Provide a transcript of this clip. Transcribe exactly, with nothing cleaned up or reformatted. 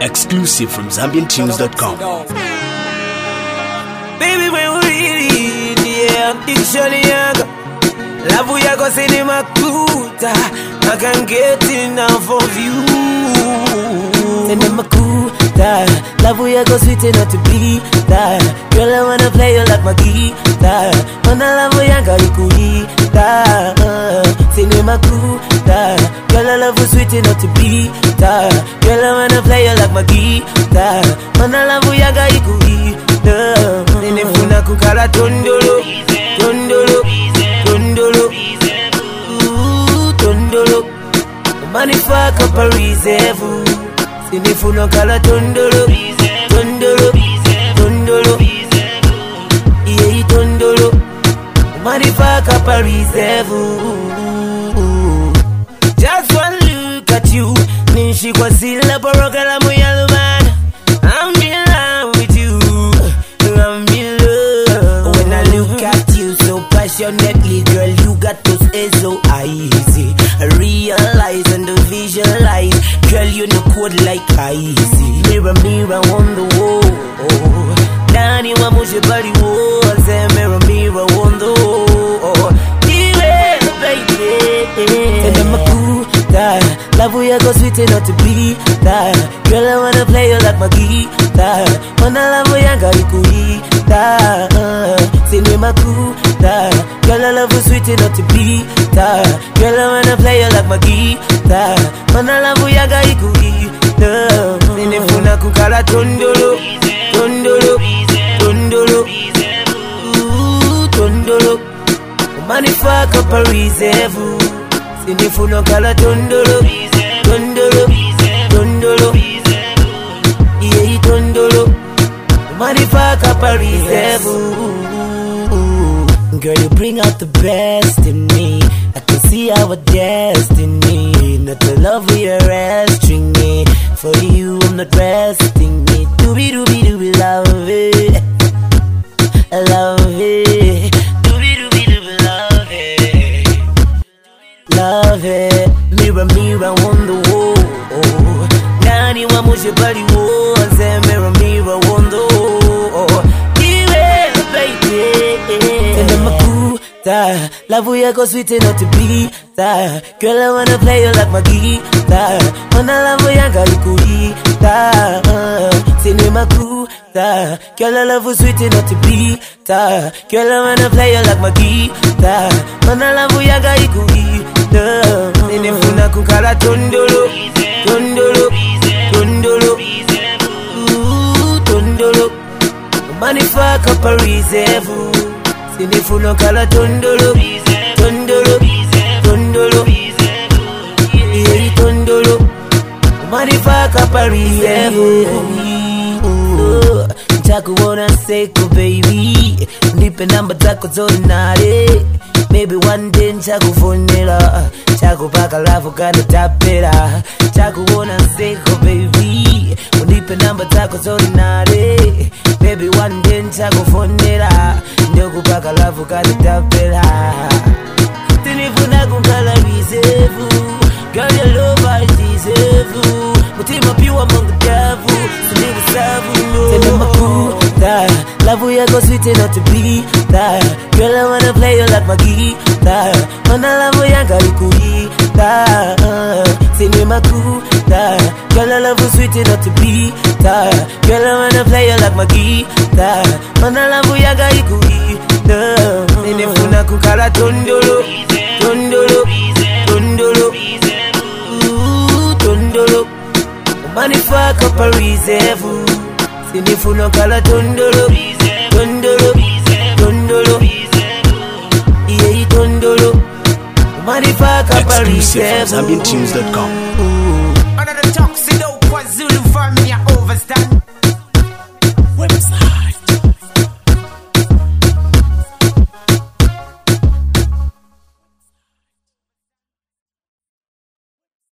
Exclusive from Zambian Tunes dot com. Baby, when we read, yeah, dictionary, love we are go cinema kuta. I can't get enough of you. Cinema kuta, love we are go sweet enough to be that. Girl, I wanna play you like my guitar. Wanna love we are go kuita. Cinema kuta, girl, I love you sweet enough to be that. Girl, I wanna play you like my guitar. Wanna love we are go kuita. Ninefuna kukala tondolo, tondolo, tondolo, ooh, tondolo. Manifaka pa reserve. Ninefuna kala tondolo, tondolo, tondolo, yeah, tondolo. Manifaka pa reserve. Just one look at you, nishi kwa sila poroka la muyalu man. I'm in love with you. I'm in love. When I look at you so passionately, girl, you got those eyes so easy. I realize and visualize, girl, you know code like icy. Mirror, mirror on the wall. Danny, wa mushe body wall. Say mirror, mirror on the wall. Yeah, baby. Tell them a cool that love we are go sweet enough to be that. Girl, I wanna play you like my guitar. Wanna love we are go kuita. Cinema kuta, girl, I love you sweet enough to be that. Girl, I wanna play you like my guitar. Wanna love we are go kuita. Ninefuna kukala tondolo, tondolo, tondolo, ooh, tondolo. Manifaka pa reserve. Ninefuna kala tondolo, tondolo, tondolo, yeah, tondolo. Manifaka pa reserve. Girl, you bring out the best in me. I can see our destiny. Not the love we are resting me. For you, I'm not resting me. Doobie doobie doobie, love it, I love it. Doobie doobie doobie, love it, love it. Mirror, mirror on the wall. Nani wa mushe body wall. Say mirror, mirror on the wall. Yeah, baby. And I'm a cool that love we are go sweet enough to be that. Girl, I wanna play you like my guitar. Wanna love we are go kuita. Cinema cool that. Girl, I love you sweet enough to be that. Girl, I wanna play you like my guitar. Wanna love we are go kuita. Ninefuna kukala tondolo, tondolo, tondolo, ooh, tondolo. Manifaka pa reserve. Ninefuna kala tondolo, tondolo, tondolo, yeah, tondolo. Manifaka pa reserve. Nitakuona seko baby, nipe namba zako zonare. Maybe one day nitakufonela, nitakupaka lafu kana tapera. Nitakuona seko baby, nipe namba zako zonare. Maybe one day nitakufonela, nitakupaka lafu kana tapera. Ninefuna kukala reserve. Girl, your love I deserve. Mutima pure among the devil. Silibu savu no. Tell them a cool that love we are go sweet enough to be that. Girl, I wanna play you like my guitar. Wanna love we are go kuita. Cinema cool that. Girl, I love you sweet enough to be that. Girl, I wanna play you like my guitar. Wanna love we are go kuita. Ninefuna kukala tondolo, tondolo, tondolo, ooh, tondolo. Manifaka pa reserve. Ninefuna kala tondolo, tondolo, tondolo, yeah, tondolo. Manifaka pa reserve. Exclusive from Zambian Tunes dot com.